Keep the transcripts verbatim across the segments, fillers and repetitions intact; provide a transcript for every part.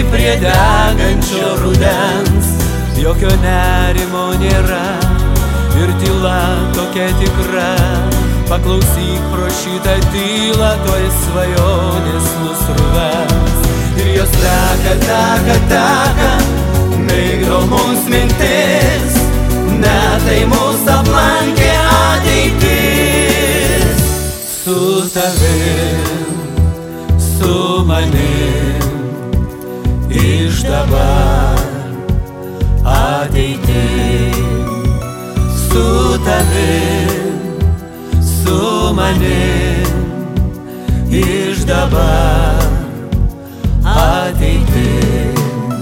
prie degančio rudens. Jokio nerimo nėra ir tyla tokia tikra. Paklausyk pro šitą tylą, tuoj svajonės nusruves. Ir jos teka, teka, teka, migdo mums mintis, metai mus aplankė ateitis. Su tavim, su manim, iš dabar ateitim. Su tavim, su manim, iš dabar ateitim.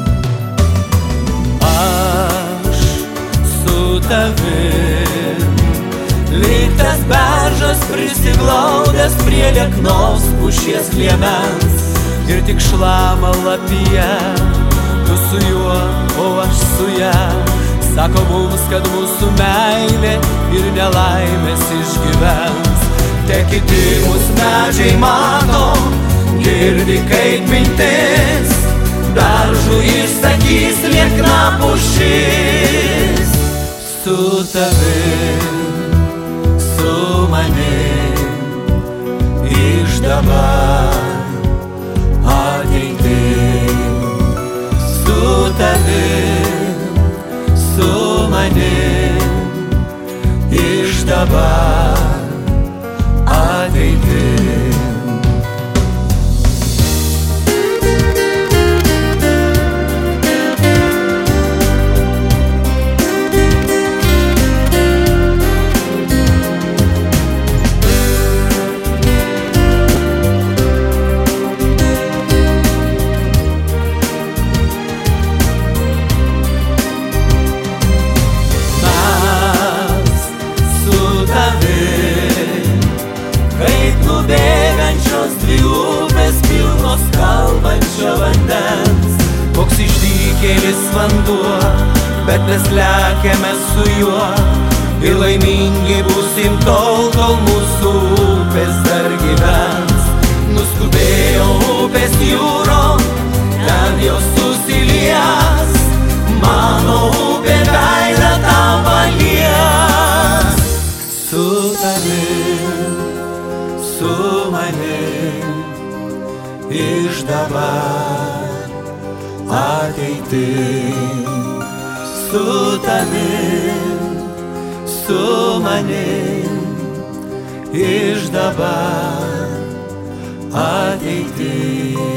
Aš su tavim, lyg tas beržas prisiglaudęs prie lieknos pušies liemens. Ir tik šlama lapija, tu su juo, o aš su ja. Sako mums, kad mūsų meilė ir nelaimės išgyvens. Te kiti mus medžiai mato, girdi kaip mintis, beržų išsakys liekna pušis. Su tavim, su manim, iš dabar ateitim. Su tavim, su manim, iš dabar ateitim. Kaip nubėgančios dvi upės pilnos kalbančio vandens. Koks išdykėlis vanduo, bet mes lekiame su juo. Ir laimingi būsim tol, kol mūsų upės dar gyvens. Nuskubėjo upės jūron, ten jos susilies. Mano upė veidą tau palies. Su tavim, su manim, iš dabar ateitim. Su tavim, su manim, iš dabar ateitim.